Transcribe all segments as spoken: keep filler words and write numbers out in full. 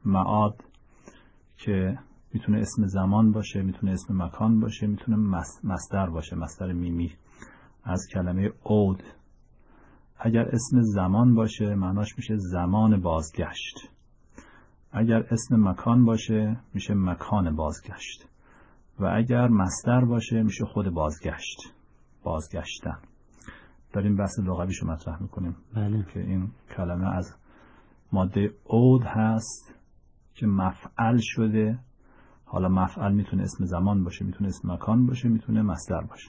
معاد که میتونه اسم زمان باشه، میتونه اسم مکان باشه، میتونه مصدر باشه، مصدر میمی از کلمه عود. اگر اسم زمان باشه معناش میشه زمان بازگشت. اگر اسم مکان باشه میشه مکان بازگشت. و اگر مصدر باشه میشه خود بازگشت، بازگشتن. داریم بحث لغویشو مطرح میکنیم بله. که این کلمه از ماده عود هست که مفعل شده. حالا مفعل میتونه اسم زمان باشه، میتونه اسم مکان باشه، میتونه مصدر باشه.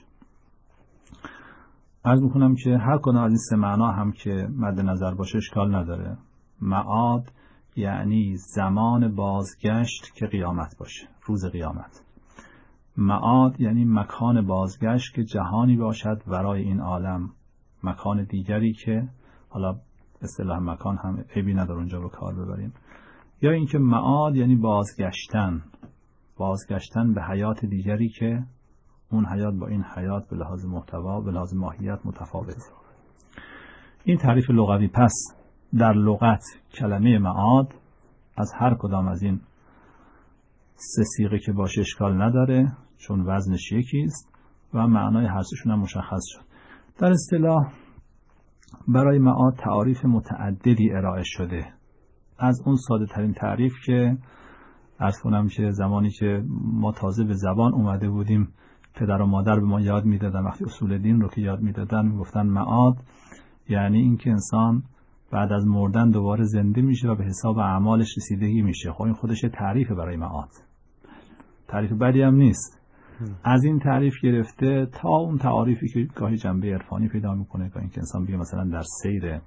عرض میکنم که هر کدام از این سه معنا هم که مد نظر باشه اشکال نداره. معاد یعنی زمان بازگشت که قیامت باشه، روز قیامت. معاد یعنی مکان بازگشت که جهانی باشد ورای این عالم، مکان دیگری که حالا اصطلاح مکان هم عیبی نداره اونجا رو کار ببریم. یا اینکه معاد یعنی بازگشتن، بازگشتن به حیات دیگری که اون حیات با این حیات به لحاظ محتوا به لحاظ ماهیت متفاوته. این تعریف لغوی. پس در لغت کلمه معاد از هر کدام از این سه صیغه که باشه اشکال نداره، چون وزنش یکیست و معنای هر سه‌شون هم مشخص شد. در اصطلاح برای معاد تعاریف متعددی ارائه شده. از اون ساده ترین تعریف که عرض کنم که زمانی که ما تازه به زبان اومده بودیم پدر و مادر به ما یاد میدادن، وقتی اصول دین رو که یاد میدادن میگفتن معاد یعنی این که انسان بعد از مردن دوباره زنده میشه و به حساب اعمالش رسیدگی میشه. خب این خودش تعریف برای معاد، تعریف بدی هم نیست. از این تعریف گرفته تا اون تعاریفی که گاهی جنبه عرفانی پیدا میکنه، گاهی اینکه انسان بگه مثلا در سیر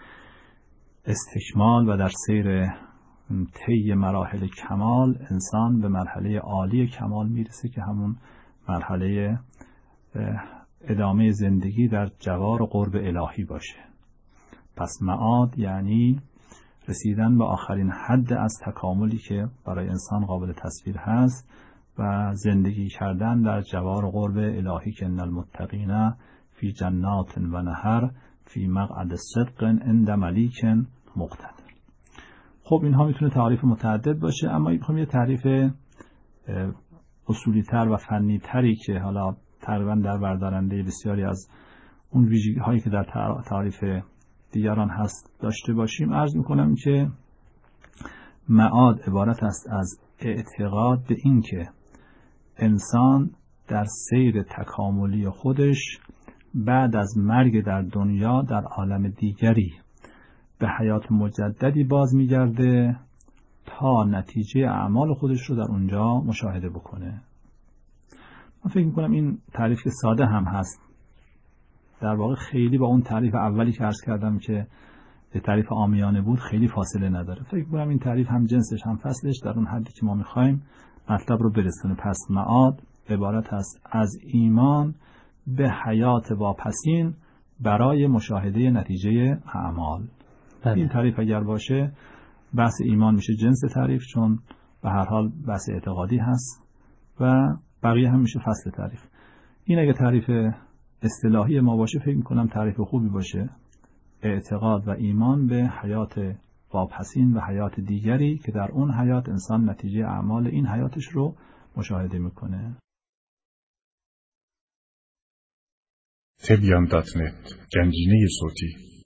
استکمال و در سیر طی مراحل کمال انسان به مرحله عالی کمال میرسه که همون مرحله ادامه زندگی در جوار و قرب الهی باشه. پس معاد یعنی رسیدن به آخرین حد از تکاملی که برای انسان قابل تصویر هست و زندگی کردن در جوار و قرب الهی که ان المتقین فی جنات و نهر فی مقعد صدق عند ملیک مقتدر. خب اینها میتونه تعریف متعدد باشه، اما میخوام یه تعریف اصولی تر و فنی تری که حالا تقریبا در بردارنده بسیاری از اون ویژگی هایی که در تعریف دیگران هست داشته باشیم. عرض میکنم که معاد عبارت است از اعتقاد به این که انسان در سیر تکاملی خودش بعد از مرگ در دنیا در عالم دیگری به حیات مجددی باز میگرده تا نتیجه اعمال خودش رو در اونجا مشاهده بکنه. من فکر میکنم این تعریف ساده هم هست، در واقع خیلی با اون تعریف اولی که عرض کردم که تعریف عامیانه بود خیلی فاصله نداره. فکر میکنم این تعریف هم جنسش هم فصلش در اون حدی که ما میخوایم مطلب رو برسونه. پس معاد عبارت است از ایمان به حیات واپسین برای مشاهده نتیجه اعمال. بله. این تعریف اگر باشه بحث ایمان میشه جنس تعریف، چون به هر حال بحث اعتقادی هست و بقیه هم میشه فصل تعریف. این اگه تعریف اصطلاحی ما باشه فکر میکنم تعریف خوبی باشه. اعتقاد و ایمان به حیات واپسین و حیات دیگری که در اون حیات انسان نتیجه اعمال این حیاتش رو مشاهده میکنه. تبیان دات نت، گنجینه صوتی.